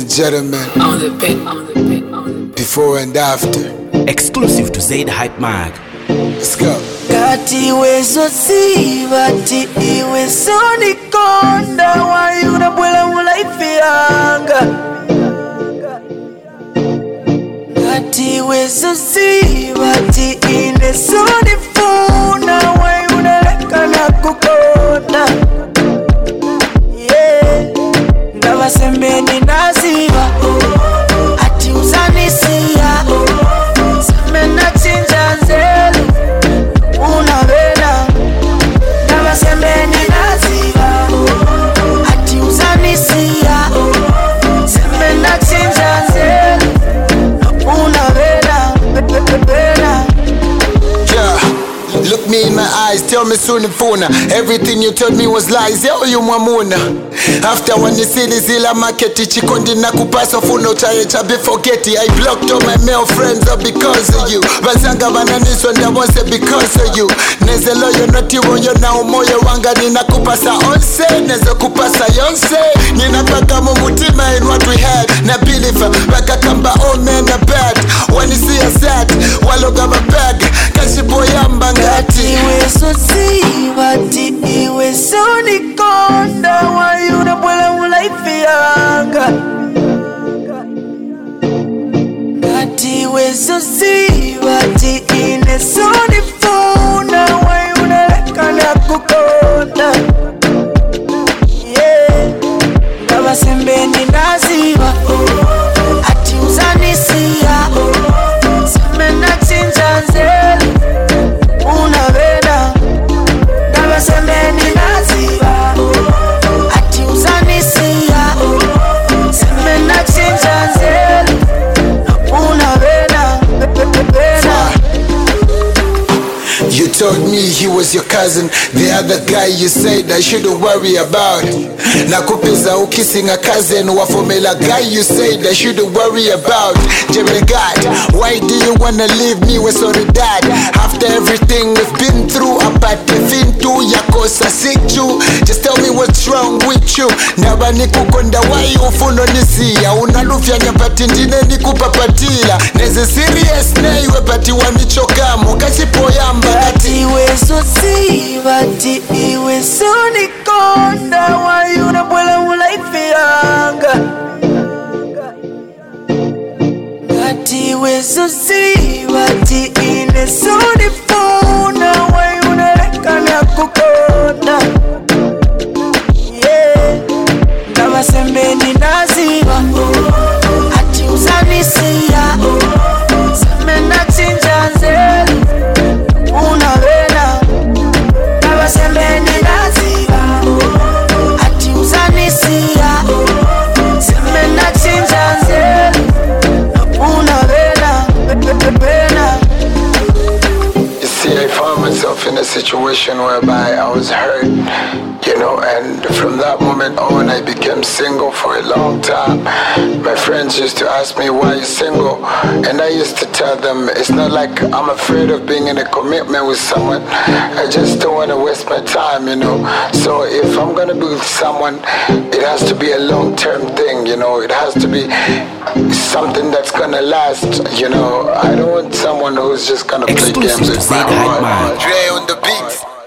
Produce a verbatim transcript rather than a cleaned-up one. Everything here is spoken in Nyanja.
and gentlemen, On the pit, on the pit, on the pit. before and after. Exclusive to Zaid Hype Mag. Let's go. Kati wezo si bati iwe soni konda why unabwela mu life yanga. Kati wezo si bati ine soni funa why unaleka na kukonda. Yeah, ndaba sembeni naziba ati uzanisia semena chinja nzelu. Una vela Naba sembeni naziba ati uzanisia semena chinja nzelu. Una vela vela. Yeah. Look me in my eyes, tell me soon funa. Everything you told me was lies, yo you mwamuna. After one isili zila market chikondi na kupasa funa utayecha be forget it. I blocked all my male friends up because of you. Bazanga bananiso ndabonse because of you. Neze loyo noti woyo na umoyo wanga nina kupasa onse. Neze kupasa yonse. Nina paka mumutima in what we had. Na bilifa baka kamba all men are bad. When you see us at waloga mabag. Kashi boyamba ngati Iwe so si bati iwe so ni konda why unabwela mu life yanga. Kati iwe so si bati ine so ni funa why unaleka na kukonda. Yeah, ndaba sembeni naziba ati uzanisia semena chinja nzelu. Una vela Ndaba sembeni naziba ati uzanisia semena chinja nzelu. Una vela vela. You told me he was your cousin, the other guy you said I shouldn't worry about. Nakupeza ukissing a cousin, wafomela guy you said I shouldn't worry about. Jimmy God, why do you wanna leave me with sorry dad? After everything we've been through, apate fintu yakosa sichu. Just tell me what's wrong with you. Naba nikukonda why ufuno nisia. Unalufya nyapati ndine nikupapatila. Neze serious na iwe pati wanichokamu. Kasipo yamba Kati iwe so si bati iwe so ni konda why unabwela mu life yanga. Kati iwe so si bati ine so ni funa why unaleka na kukonda. Yeah, ndaba sembeni naziba ati uzanisia semena chinja nzelu. Una vela Ndaba sembeni naziba ati uzanisia semena chinja nzelu. Una vela vela. You see, I found myself in a situation whereby I was hurt, you know, and from that moment on I became single for a long time. My friends used to ask me, why are you single? And I used to tell them, it's not like I'm afraid of being in a commitment with someone. I just don't want to waste my time, you know. So if I'm going to be with someone, it has to be a long-term thing, you know. It has to be something that's going to last, you know. I don't want someone who's just going to play Exclusive games to with Zaid my Hype heart. Mag. Dre on the beat.